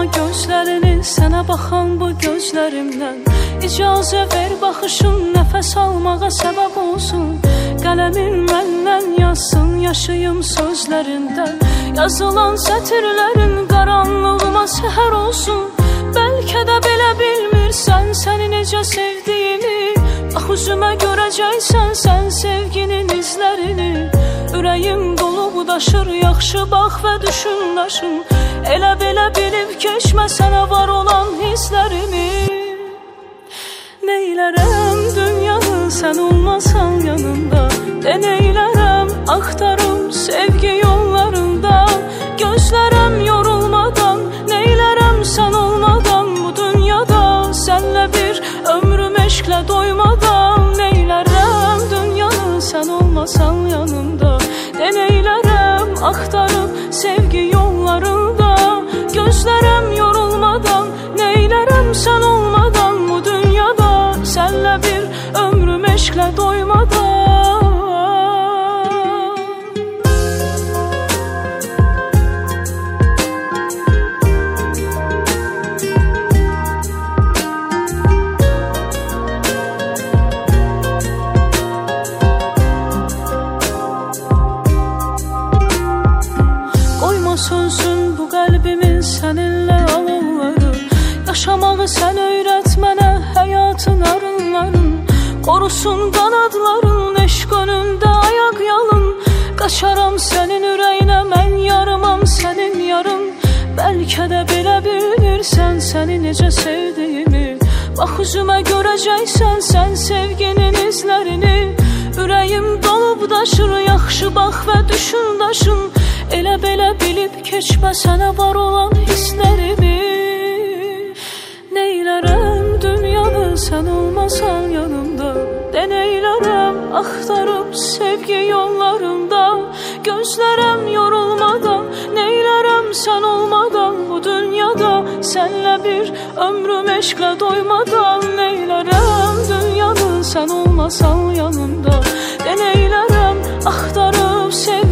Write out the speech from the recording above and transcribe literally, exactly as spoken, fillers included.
gözlərini, sənə baxan bu gözlərimdən. İcazə ver baxışın nəfəs almağa səbəb olsun. Qələmin məndən yazsın, yaşayım sözlərindən. Yazılan sətirlərin qaranlığıma səhər olsun. Bəlkə də belə bilmirsən səni necə sevdiyimi. Bax üzümə görəcəksən sən sevginin izlərini. Ürəyim dolubu daşır, yaxşı bax və düşün daşın. Elə belə bilib keçmə sənə var olan hisslərimi. Neylərəm dünyanı sən olmasan yanımda. De neylərəm axtarım sevgi yollarında. Gözlərəm yorulmadan, neylərəm sən olmadan. Bu dünyada sənlə bir ömrüm eşqlə doymadan. Neylərəm dünyanı sən olmasan yanımda. De neylərəm axtarım sevgi yollarında. Gözlərəm yorulmadan, neylərəm sən olmadan. Bu dünyada sənlə bir ömrüm eşqlə doymadan. Sönsün bu qəlbimin səninlə alovları. Yaşamağı sən öyrət mənə həyatın arınların. Qorusun qanadların eşq önündə ayaq yalın. Qaçaram sənin ürəyinə mən yarımam sənin yarım. Bəlkə də belə bilirsən səni necə sevdiyimi. Bax üzümə görəcəksən sən sevginin izlərini. Ürəyim dolub daşır, yaxşı bax və düşün daşın. Elə belə bilib keçmə sənə var olan hisslərimi. Neylərəm dünyanı sən olmasan yanımda. De neylərəm axtarıb sevgi yollarında. Gözlərəm yorulmadan, neylərəm sən olmadan. Bu dünyada sənlə bir ömrüm eşqlə doymadan. Neylərəm dünyanı sən olmasan yanımda. De neylərəm axtarıb sevgi